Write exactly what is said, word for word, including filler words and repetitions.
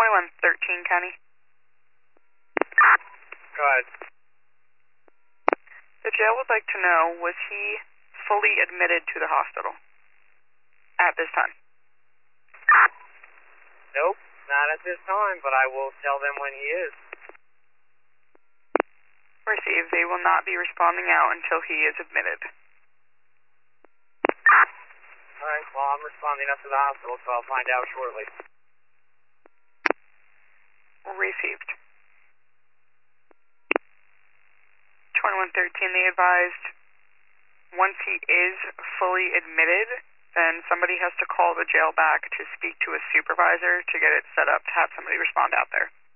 twenty-one thirteen, County. Go ahead. The jail would like to know, was he fully admitted to the hospital at this time? Nope, not at this time, but I will tell them when he is. Received. They will not be responding out until he is admitted. Alright, well, I'm responding up to the hospital, so I'll find out shortly. Received. twenty-one thirteen, they advised once he is fully admitted, then somebody has to call the jail back to speak to a supervisor to get it set up to have somebody respond out there.